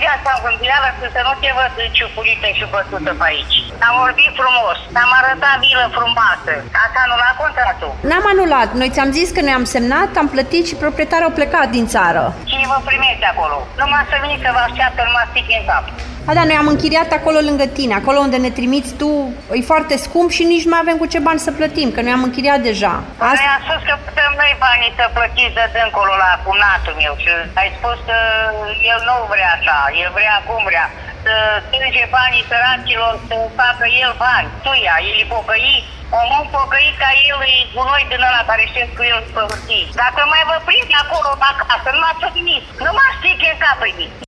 asta în gândială să nu te văd ciupulită și bătută pe aici. Am vorbit frumos, am arătat vilă frumoasă. Ați anulat contractul? N-am anulat. Noi ți-am zis că noi am semnat, am plătit și proprietarul a plecat din țară. Cine vă primește acolo? Numai să veniți să vă așteaptă, numai sticle în cap. Dar noi am închiriat acolo lângă tine, acolo unde ne trimiți tu, e foarte scump și nici nu mai avem cu ce bani să plătim, că noi am închiriat deja. Noi am spus că putem noi banii să plătiți de dâncolo la cumnatul meu și ai spus că el nu vrea așa, el vrea cum vrea. Să strânge banii săracilor, să facă el bani. Tuia, el e pocăit, omul pocăit ca el e gunoi din ăla care știți cu el pe hârtii. Dacă mai vă prinde acolo acasă, nu m-ați nimic, nu mă știi că e capul.